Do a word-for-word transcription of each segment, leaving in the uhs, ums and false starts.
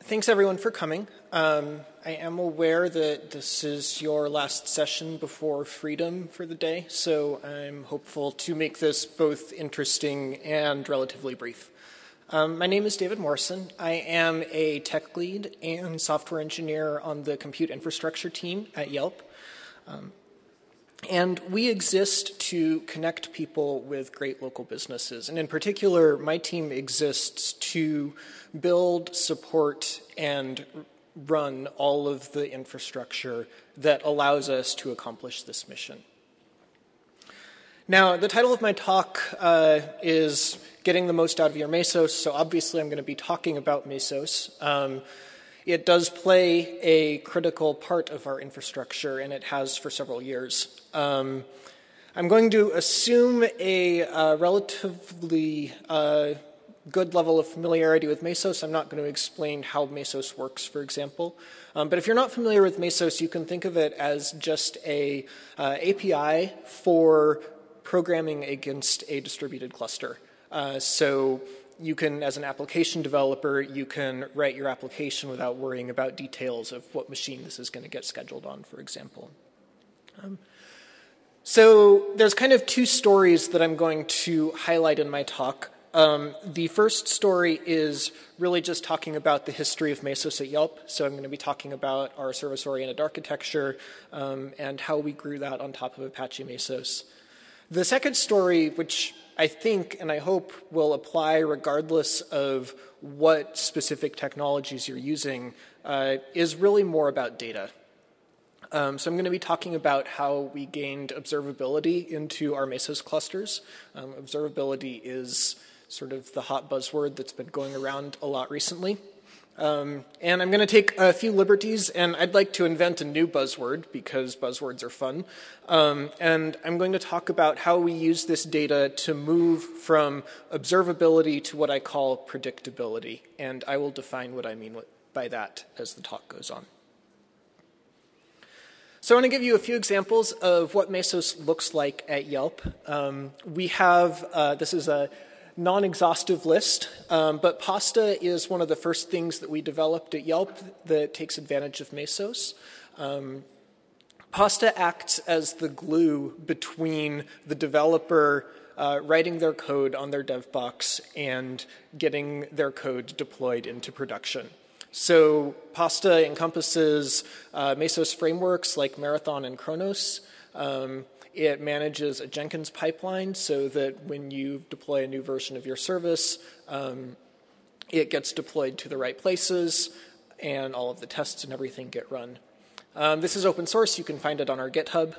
Thanks, everyone, for coming. Um, I am aware that this is your last session before freedom for the day, so I'm hopeful to make this both interesting and relatively brief. Um, my name is David Morrison. I am a tech lead and software engineer on the compute infrastructure team at Yelp. Um, And we exist to connect people with great local businesses. And in particular, my team exists to build, support, and run all of the infrastructure that allows us to accomplish this mission. Now, the title of my talk uh, is Getting the Most Out of Your Mesos, so obviously I'm going to be talking about Mesos. Um, It does play a critical part of our infrastructure, and it has for several years. Um, I'm going to assume a uh, relatively uh, good level of familiarity with Mesos. I'm not going to explain how Mesos works, for example. Um, but if you're not familiar with Mesos, you can think of it as just a uh, A P I for programming against a distributed cluster. Uh, so you can, as an application developer, you can write your application without worrying about details of what machine this is going to get scheduled on, for example. Um, so there's kind of two stories that I'm going to highlight in my talk. Um, the first story is really just talking about the history of Mesos at Yelp. So I'm going to be talking about our service-oriented architecture um, and how we grew that on top of Apache Mesos. The second story, which I think and I hope will apply regardless of what specific technologies you're using, uh, is really more about data. Um, so I'm going to be talking about how we gained observability into our Mesos clusters. Um, observability is sort of the hot buzzword that's been going around a lot recently. Um, and I'm going to take a few liberties, and I'd like to invent a new buzzword because buzzwords are fun. Um, and I'm going to talk about how we use this data to move from observability to what I call predictability. And I will define what I mean by that as the talk goes on. So I want to give you a few examples of what Mesos looks like at Yelp. Um, we have, uh, this is a non-exhaustive list, um, but Pasta is one of the first things that we developed at Yelp that takes advantage of Mesos. Um, Pasta acts as the glue between the developer uh, writing their code on their dev box and getting their code deployed into production. So Pasta encompasses uh, Mesos frameworks like Marathon and Kronos. Um, It manages a Jenkins pipeline so that when you deploy a new version of your service, um, it gets deployed to the right places and all of the tests and everything get run. Um, this is open source. You can find it on our GitHub.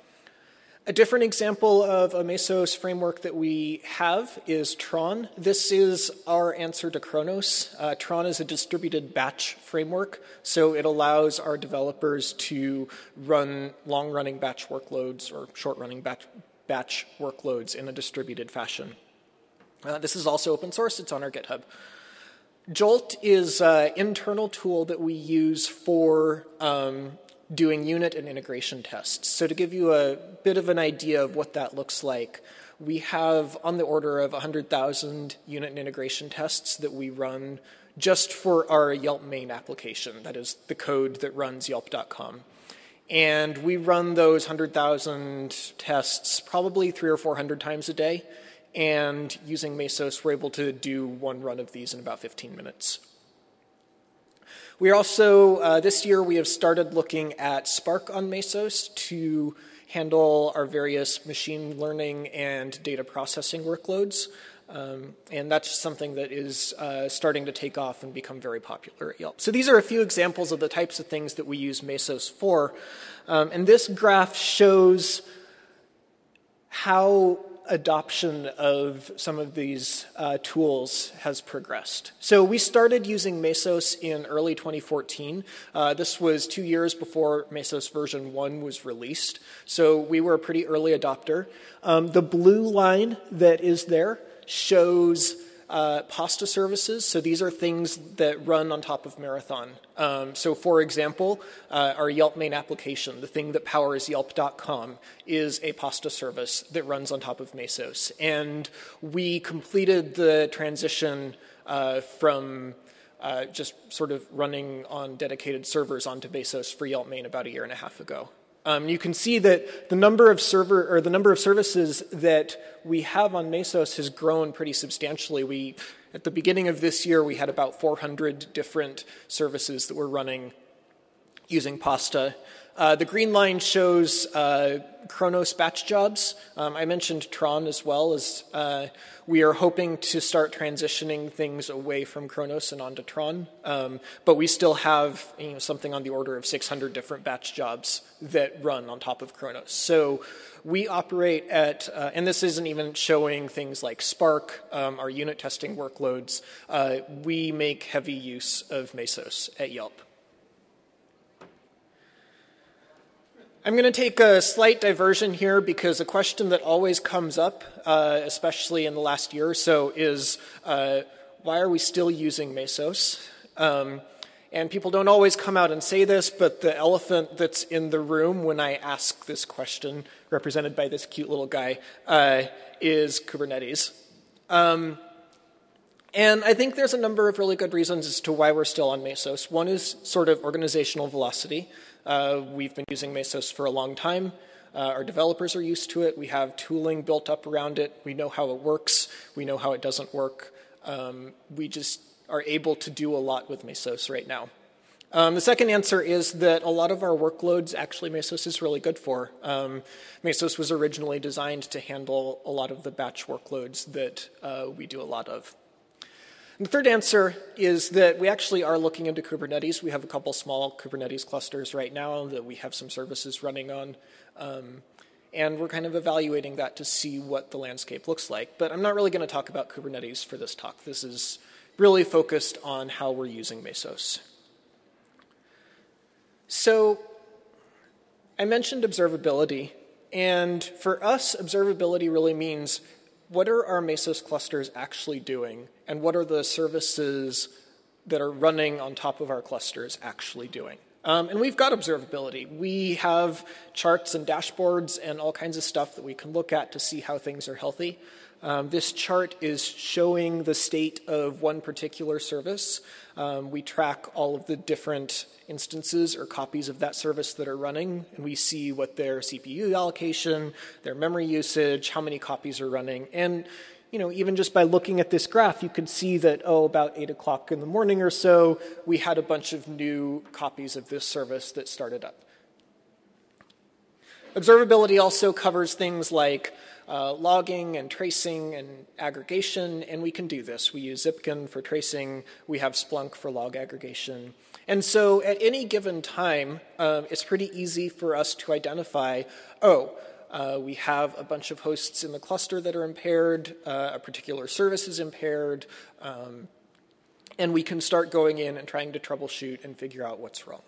A different example of a Mesos framework that we have is Tron. This is our answer to Kronos. Uh, Tron is a distributed batch framework, so it allows our developers to run long-running batch workloads or short-running batch, batch workloads in a distributed fashion. Uh, this is also open source. It's on our GitHub. Jolt is an internal tool that we use for um, doing unit and integration tests. So to give you a bit of an idea of what that looks like, we have on the order of one hundred thousand unit and integration tests that we run just for our Yelp main application. That is the code that runs yelp dot com. And we run those one hundred thousand tests probably three or four hundred times a day. And using Mesos, we're able to do one run of these in about fifteen minutes. We are also, uh, this year, we have started looking at Spark on Mesos to handle our various machine learning and data processing workloads. Um, and that's something that is uh, starting to take off and become very popular at Yelp. So these are a few examples of the types of things that we use Mesos for. Um, and this graph shows how adoption of some of these uh, tools has progressed. So we started using Mesos in early twenty fourteen. Uh, this was two years before Mesos version one was released. So we were a pretty early adopter. Um, the blue line that is there shows uh, Pasta services. So these are things that run on top of Marathon. Um, so for example, uh, our Yelp main application, the thing that powers yelp dot com, is a Pasta service that runs on top of Mesos. And we completed the transition uh, from uh, just sort of running on dedicated servers onto Mesos for Yelp main about a year and a half ago. Um, you can see that the number of server or the number of services that we have on Mesos has grown pretty substantially. We, at the beginning of this year, we had about four hundred different services that were running using Pasta. Uh, the green line shows uh, Kronos batch jobs. Um, I mentioned Tron as well, as uh, we are hoping to start transitioning things away from Kronos and onto Tron. Um, but we still have you know, something on the order of six hundred different batch jobs that run on top of Kronos. So we operate at, uh, and this isn't even showing things like Spark, um, our unit testing workloads. Uh, we make heavy use of Mesos at Yelp. I'm going to take a slight diversion here because a question that always comes up, uh, especially in the last year or so, is uh, why are we still using Mesos? Um, and people don't always come out and say this, but the elephant that's in the room when I ask this question, represented by this cute little guy, uh, is Kubernetes. Um, and I think there's a number of really good reasons as to why we're still on Mesos. One is sort of organizational velocity. Uh, we've been using Mesos for a long time. Uh, our developers are used to it. We have tooling built up around it. We know how it works. We know how it doesn't work. Um, we just are able to do a lot with Mesos right now. Um, the second answer is that a lot of our workloads, actually Mesos is really good for. Um, Mesos was originally designed to handle a lot of the batch workloads that uh, we do a lot of. And the third answer is that we actually are looking into Kubernetes. We have a couple small Kubernetes clusters right now that we have some services running on. Um, and we're kind of evaluating that to see what the landscape looks like. But I'm not really going to talk about Kubernetes for this talk. This is really focused on how we're using Mesos. So I mentioned observability. And for us, observability really means what are our Mesos clusters actually doing, and what are the services that are running on top of our clusters actually doing? Um, and we've got observability. We have charts and dashboards and all kinds of stuff that we can look at to see how things are healthy. Um, this chart is showing the state of one particular service. Um, we track all of the different instances or copies of that service that are running, and we see what their C P U allocation, their memory usage, how many copies are running. And you know, even just by looking at this graph, you could see that, oh, about eight o'clock in the morning or so, we had a bunch of new copies of this service that started up. Observability also covers things like uh, logging and tracing and aggregation, and we can do this. We use Zipkin for tracing. We have Splunk for log aggregation. And so at any given time, uh, it's pretty easy for us to identify, oh, uh, we have a bunch of hosts in the cluster that are impaired, uh, a particular service is impaired, um, and we can start going in and trying to troubleshoot and figure out what's wrong.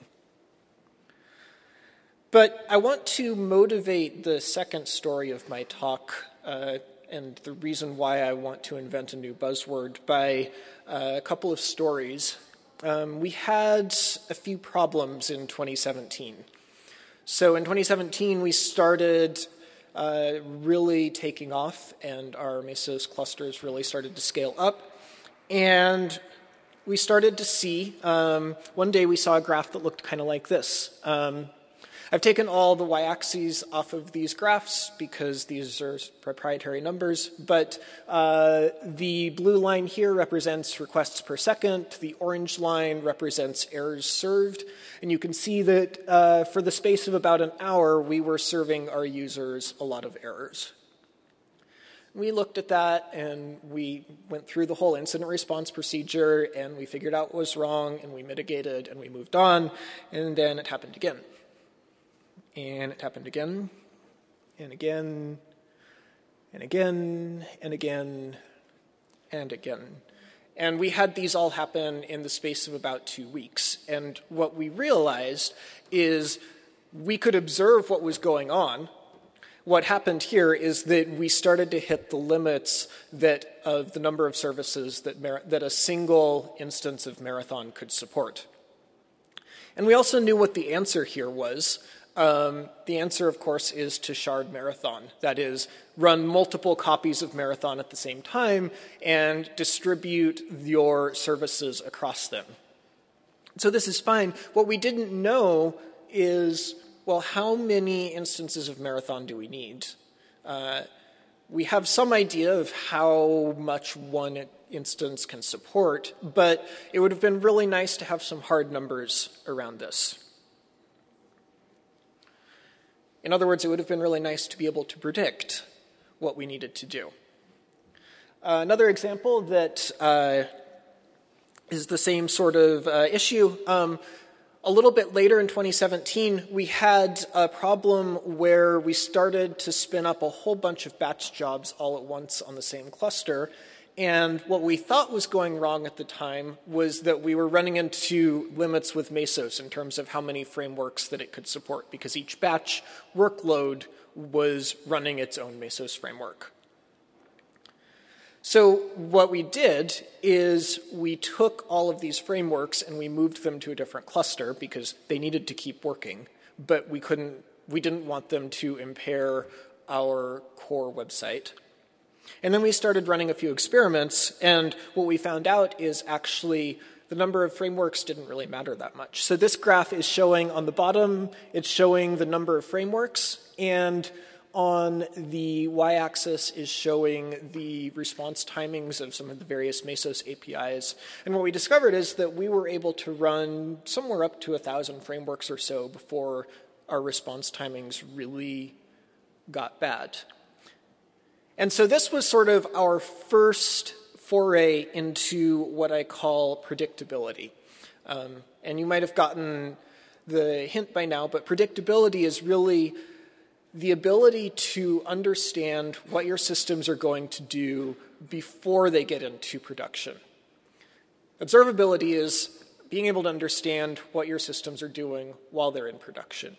But I want to motivate the second story of my talk uh, and the reason why I want to invent a new buzzword by uh, a couple of stories. Um, we had a few problems in twenty seventeen. So in twenty seventeen, we started uh, really taking off, and our Mesos clusters really started to scale up. And we started to see, um, one day we saw a graph that looked kind of like this. Um, I've taken all the y-axes off of these graphs because these are proprietary numbers, but uh, the blue line here represents requests per second, the orange line represents errors served, and you can see that uh, for the space of about an hour, we were serving our users a lot of errors. We looked at that and we went through the whole incident response procedure and we figured out what was wrong and we mitigated and we moved on, and then it happened again. And it happened again, and again, and again, and again, and again. And we had these all happen in the space of about two weeks. And what we realized is we could observe what was going on. What happened here is that we started to hit the limits that of the number of services that, Mar- that a single instance of Marathon could support. And we also knew what the answer here was. Um, the answer, of course, is to shard Marathon. That is, run multiple copies of Marathon at the same time and distribute your services across them. So this is fine. What we didn't know is, well, how many instances of Marathon do we need? Uh, we have some idea of how much one instance can support, but it would have been really nice to have some hard numbers around this. In other words, it would have been really nice to be able to predict what we needed to do. Uh, another example that uh, is the same sort of uh, issue, um, a little bit later in twenty seventeen, we had a problem where we started to spin up a whole bunch of batch jobs all at once on the same cluster. And what we thought was going wrong at the time was that we were running into limits with Mesos in terms of how many frameworks that it could support, because each batch workload was running its own Mesos framework. So what we did is we took all of these frameworks and we moved them to a different cluster because they needed to keep working, but we couldn't, we didn't want them to impair our core website. And then we started running a few experiments, and what we found out is actually the number of frameworks didn't really matter that much. So this graph is showing on the bottom, it's showing the number of frameworks, and on the y-axis is showing the response timings of some of the various Mesos A P Is. And what we discovered is that we were able to run somewhere up to a thousand frameworks or so before our response timings really got bad. And so this was sort of our first foray into what I call predictability. Um, and you might have gotten the hint by now, but predictability is really the ability to understand what your systems are going to do before they get into production. Observability is being able to understand what your systems are doing while they're in production.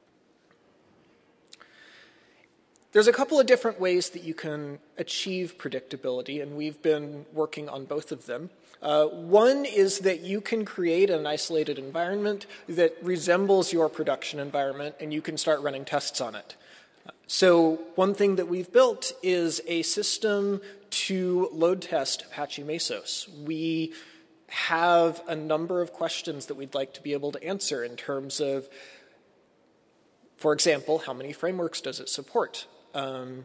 There's a couple of different ways that you can achieve predictability, and we've been working on both of them. Uh, one is that you can create an isolated environment that resembles your production environment, and you can start running tests on it. So one thing that we've built is a system to load test Apache Mesos. We have a number of questions that we'd like to be able to answer in terms of, for example, how many frameworks does it support? Um,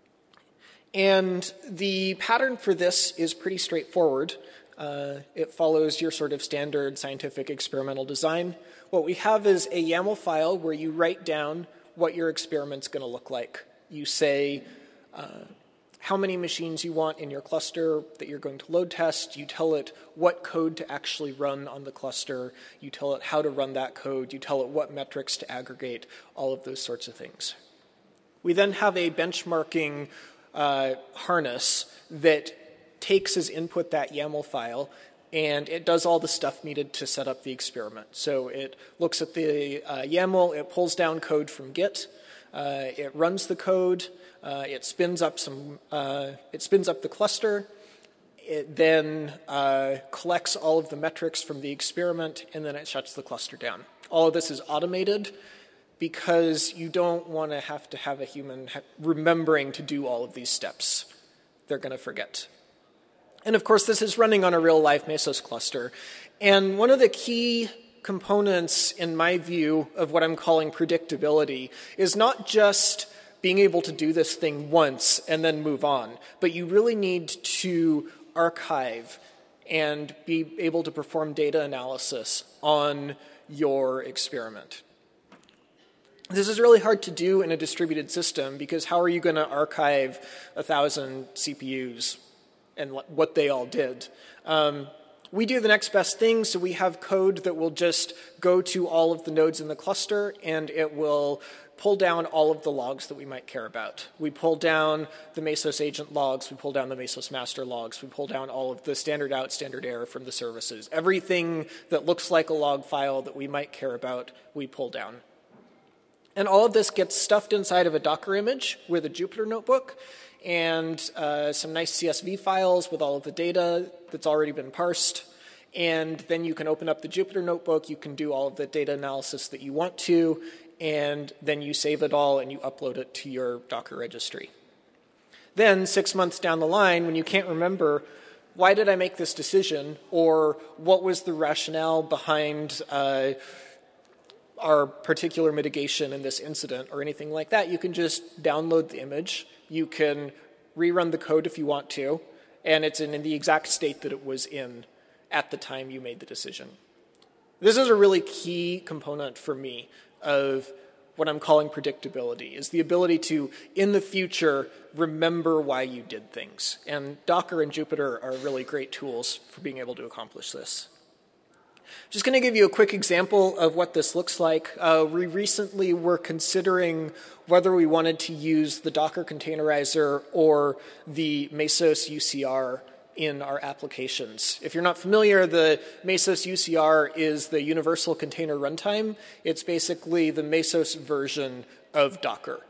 and the pattern for this is pretty straightforward. Uh, it follows your sort of standard scientific experimental design. What we have is a YAML file where you write down what your experiment's going to look like. You say uh, how many machines you want in your cluster that you're going to load test. You tell it what code to actually run on the cluster. You tell it how to run that code. You tell it what metrics to aggregate, all of those sorts of things. We then have a benchmarking uh, harness that takes as input that YAML file, and it does all the stuff needed to set up the experiment. So it looks at the uh, YAML, it pulls down code from Git, uh, it runs the code, uh, it spins up some, uh, it spins up the cluster, it then uh, collects all of the metrics from the experiment, and then it shuts the cluster down. All of this is automated, because you don't want to have to have a human ha- remembering to do all of these steps. They're going to forget. And of course, this is running on a real live Mesos cluster. And one of the key components, in my view, of what I'm calling predictability is not just being able to do this thing once and then move on, but you really need to archive and be able to perform data analysis on your experiment. This is really hard to do in a distributed system because how are you going to archive a thousand C P Us and what they all did? Um, we do the next best thing, so we have code that will just go to all of the nodes in the cluster and it will pull down all of the logs that we might care about. We pull down the Mesos agent logs, we pull down the Mesos master logs, we pull down all of the standard out, standard error from the services. Everything that looks like a log file that we might care about, we pull down. And all of this gets stuffed inside of a Docker image with a Jupyter notebook and uh, some nice C S V files with all of the data that's already been parsed. And then you can open up the Jupyter notebook, you can do all of the data analysis that you want to, and then you save it all and you upload it to your Docker registry. Then, six months down the line, when you can't remember, why did I make this decision, or what was the rationale behind uh, our particular mitigation in this incident, or anything like that, you can just download the image. You can rerun the code if you want to, and it's in, in the exact state that it was in at the time you made the decision. This is a really key component for me of what I'm calling predictability, is the ability to, in the future, remember why you did things. And Docker and Jupyter are really great tools for being able to accomplish this. Just going to give you a quick example of what this looks like. Uh, we recently were considering whether we wanted to use the Docker containerizer or the Mesos U C R in our applications. If you're not familiar, the Mesos U C R is the Universal Container Runtime. It's basically the Mesos version of Docker.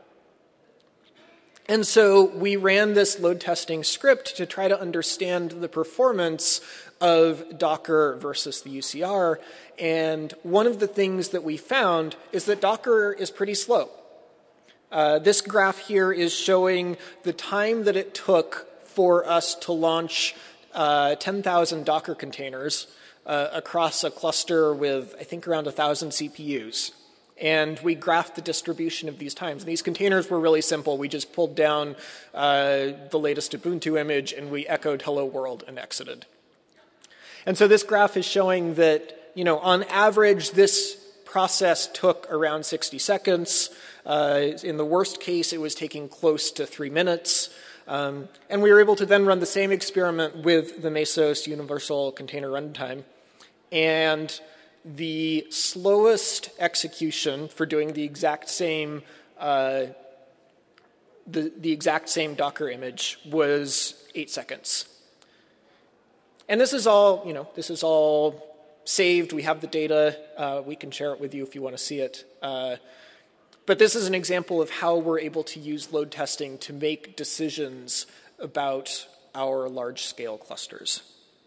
And so we ran this load testing script to try to understand the performance of Docker versus the U C R. And one of the things that we found is that Docker is pretty slow. Uh, this graph here is showing the time that it took for us to launch uh, ten thousand Docker containers uh, across a cluster with, I think, around one thousand C P Us. And we graphed the distribution of these times. And these containers were really simple. We just pulled down uh, the latest Ubuntu image, and we echoed hello world and exited. And so this graph is showing that, you know, on average, this process took around sixty seconds. Uh, in the worst case, it was taking close to three minutes. Um, and we were able to then run the same experiment with the Mesos Universal Container Runtime. And the slowest execution for doing the exact same uh, the, the exact same Docker image was eight seconds. And this is all, you know, this is all saved. We have the data. Uh, we can share it with you if you want to see it. Uh, but this is an example of how we're able to use load testing to make decisions about our large-scale clusters.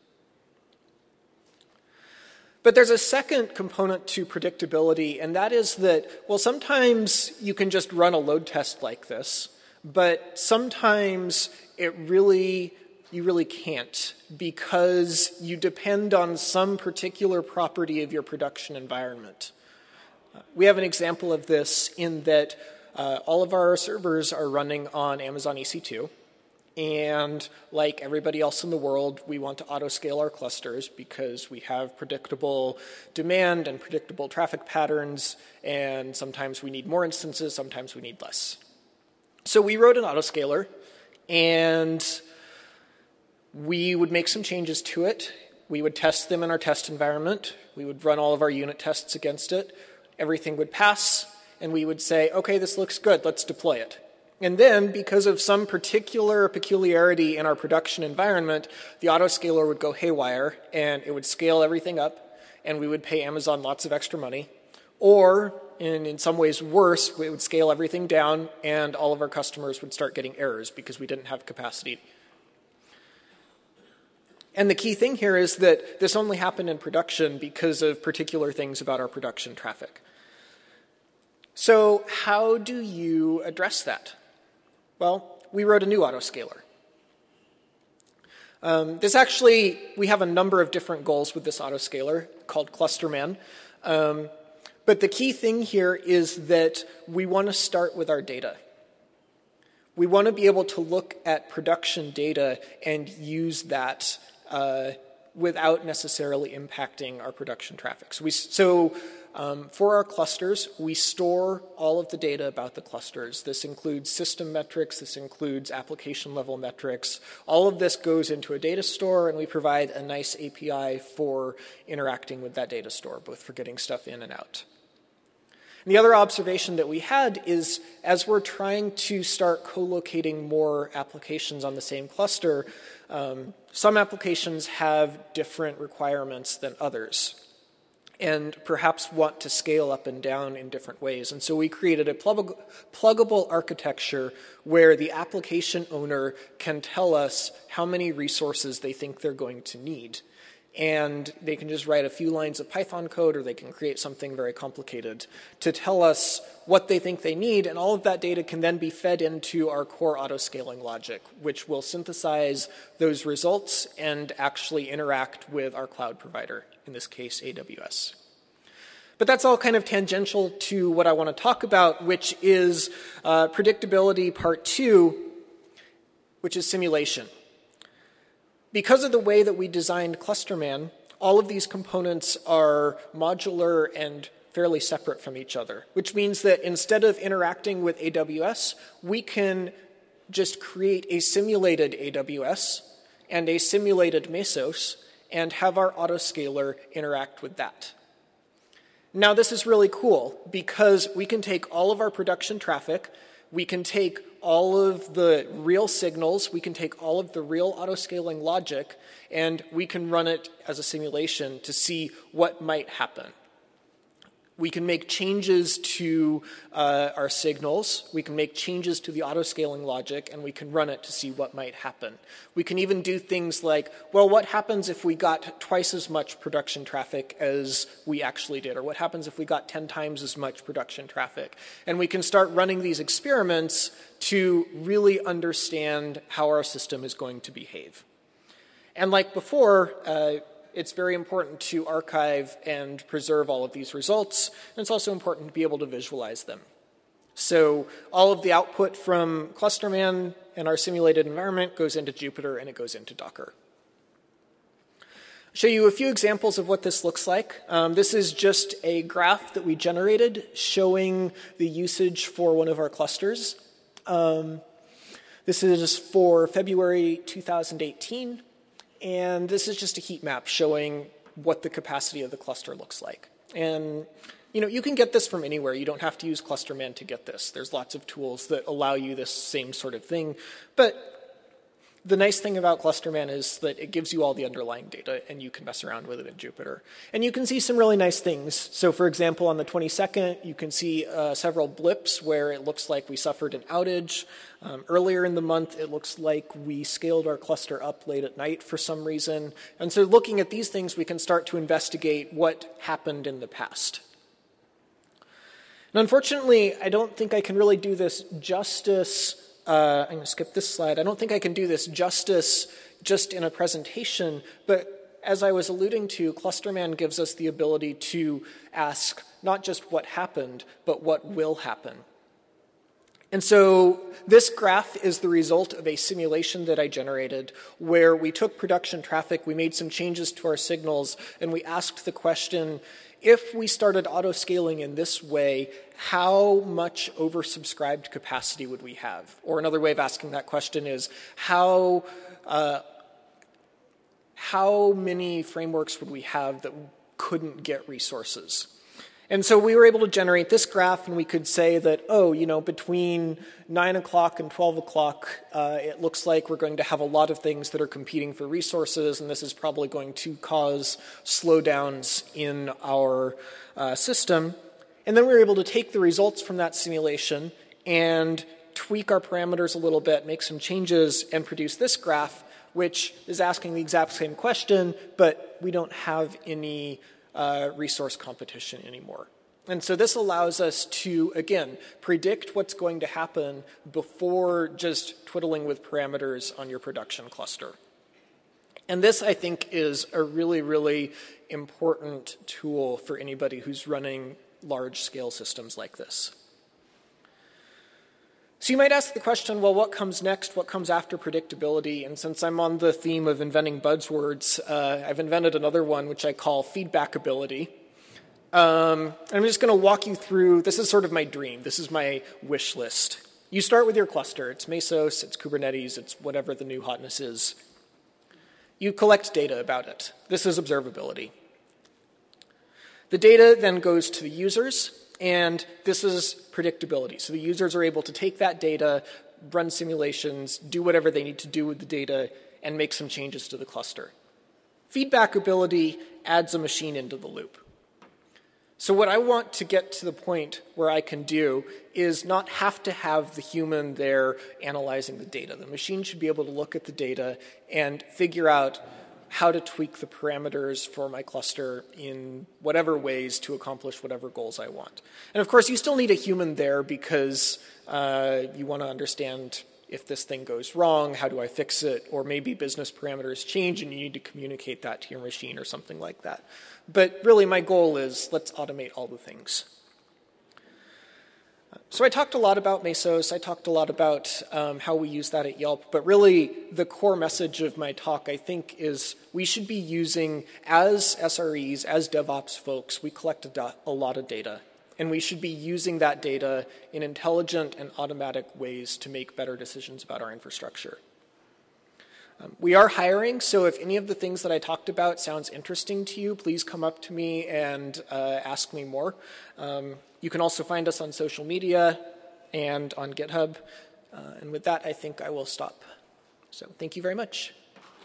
But there's a second component to predictability, and that is that, well, sometimes you can just run a load test like this, but sometimes it really, you really can't, because you depend on some particular property of your production environment. Uh, we have an example of this in that uh, all of our servers are running on Amazon E C two. And like everybody else in the world, we want to auto-scale our clusters because we have predictable demand and predictable traffic patterns, and sometimes we need more instances, sometimes we need less. So we wrote an autoscaler, and we would make some changes to it. We would test them in our test environment. We would run all of our unit tests against it. Everything would pass, and we would say, okay, this looks good, let's deploy it. And then, because of some particular peculiarity in our production environment, the autoscaler would go haywire, and it would scale everything up, and we would pay Amazon lots of extra money. Or, in, in some ways worse, it would scale everything down, and all of our customers would start getting errors because we didn't have capacity. And the key thing here is that this only happened in production because of particular things about our production traffic. So how do you address that? Well, we wrote a new autoscaler. Um, this actually, we have a number of different goals with this autoscaler called ClusterMan. Um, but the key thing here is that we want to start with our data. We want to be able to look at production data and use that uh, without necessarily impacting our production traffic. So, we, so um, for our clusters, we store all of the data about the clusters. This includes system metrics. This includes application level metrics. All of this goes into a data store, and we provide a nice A P I for interacting with that data store, both for getting stuff in and out. And the other observation that we had is, as we're trying to start co-locating more applications on the same cluster, um, some applications have different requirements than others, and perhaps want to scale up and down in different ways. And so we created a plug pluggable architecture where the application owner can tell us how many resources they think they're going to need. and they can just write a few lines of Python code, or they can create something very complicated to tell us what they think they need, and all of that data can then be fed into our core auto-scaling logic, which will synthesize those results and actually interact with our cloud provider, in this case, A W S. But that's all kind of tangential to what I want to talk about, which is uh, predictability part two, which is simulation. Because of the way that we designed ClusterMan, all of these components are modular and fairly separate from each other, which means that instead of interacting with A W S, we can just create a simulated A W S and a simulated Mesos and have our autoscaler interact with that. Now, this is really cool because we can take all of our production traffic, we can take all of the real signals, we can take all of the real autoscaling logic, and we can run it as a simulation to see what might happen. We can make changes to uh, our signals, we can make changes to the autoscaling logic, and we can run it to see what might happen. We can even do things like, well, what happens if we got twice as much production traffic as we actually did? Or what happens if we got ten times as much production traffic? And we can start running these experiments to really understand how our system is going to behave. And like before, uh, it's very important to archive and preserve all of these results, and it's also important to be able to visualize them. So all of the output from ClusterMan and our simulated environment goes into Jupyter and it goes into Docker. I'll show you a few examples of what this looks like. Um, this is just a graph that we generated showing the usage for one of our clusters. Um, this is for February two thousand eighteen. And this is just a heat map showing what the capacity of the cluster looks like. And you know, you can get this from anywhere. You don't have to use ClusterMan to get this. There's lots of tools that allow you this same sort of thing. But the nice thing about ClusterMan is that it gives you all the underlying data, and you can mess around with it in Jupyter. And you can see some really nice things. So for example, on the twenty-second, you can see uh, several blips where it looks like we suffered an outage. Um, earlier in the month, it looks like we scaled our cluster up late at night for some reason. And so looking at these things, we can start to investigate what happened in the past. And unfortunately, I don't think I can really do this justice. Uh, I'm going to skip this slide. I don't think I can do this justice just in a presentation, but as I was alluding to, ClusterMan gives us the ability to ask not just what happened, but what will happen. And so this graph is the result of a simulation that I generated where we took production traffic, we made some changes to our signals, and we asked the question, if we started auto-scaling in this way, how much oversubscribed capacity would we have? Or another way of asking that question is, how, uh, how many frameworks would we have that couldn't get resources? And so we were able to generate this graph, and we could say that, oh, you know, between nine o'clock and twelve o'clock, uh, it looks like we're going to have a lot of things that are competing for resources, and this is probably going to cause slowdowns in our uh, system. And then we were able to take the results from that simulation and tweak our parameters a little bit, make some changes, and produce this graph, which is asking the exact same question, but we don't have any Uh, resource competition anymore. And so this allows us to, again, predict what's going to happen before just twiddling with parameters on your production cluster. And this, I think, is a really, really important tool for anybody who's running large-scale systems like this. So you might ask the question, well, what comes next? What comes after predictability? And since I'm on the theme of inventing buzzwords, uh, I've invented another one, which I call feedbackability. Um, I'm just going to walk you through, this is sort of my dream. This is my wish list. You start with your cluster. It's Mesos, it's Kubernetes, it's whatever the new hotness is. You collect data about it. This is observability. The data then goes to the users, and this is predictability. So the users are able to take that data, run simulations, do whatever they need to do with the data, and make some changes to the cluster. Feedbackability adds a machine into the loop. So what I want to get to the point where I can do is not have to have the human there analyzing the data. The machine should be able to look at the data and figure out how to tweak the parameters for my cluster in whatever ways to accomplish whatever goals I want. And of course, you still need a human there because uh, you want to understand if this thing goes wrong, how do I fix it? Or maybe business parameters change and you need to communicate that to your machine or something like that. But really, my goal is let's automate all the things. So I talked a lot about Mesos, I talked a lot about um, how we use that at Yelp, but really the core message of my talk, I think, is we should be using, as S R Es, as DevOps folks, we collect a, a lot of data, and we should be using that data in intelligent and automatic ways to make better decisions about our infrastructure. Um, we are hiring, so if any of the things that I talked about sounds interesting to you, please come up to me and uh, ask me more. Um, you can also find us on social media and on GitHub. Uh, and with that, I think I will stop. So thank you very much.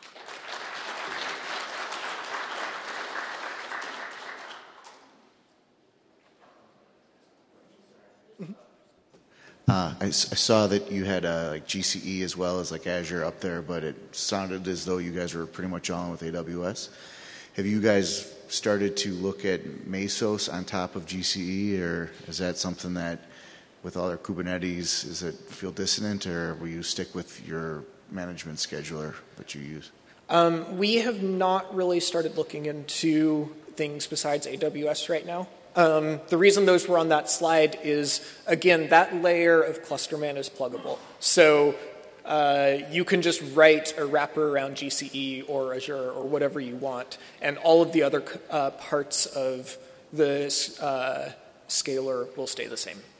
Uh, I, I saw that you had uh, like G C E as well as like Azure up there, but it sounded as though you guys were pretty much all in with A W S. Have you guys started to look at Mesos on top of G C E, or is that something that, with all their Kubernetes, does it feel dissonant, or will you stick with your management scheduler that you use? Um, we have not really started looking into things besides A W S right now. Um, the reason those were on that slide is, again, that layer of ClusterMan is pluggable. So uh, you can just write a wrapper around G C E or Azure or whatever you want, and all of the other uh, parts of the uh, scaler will stay the same.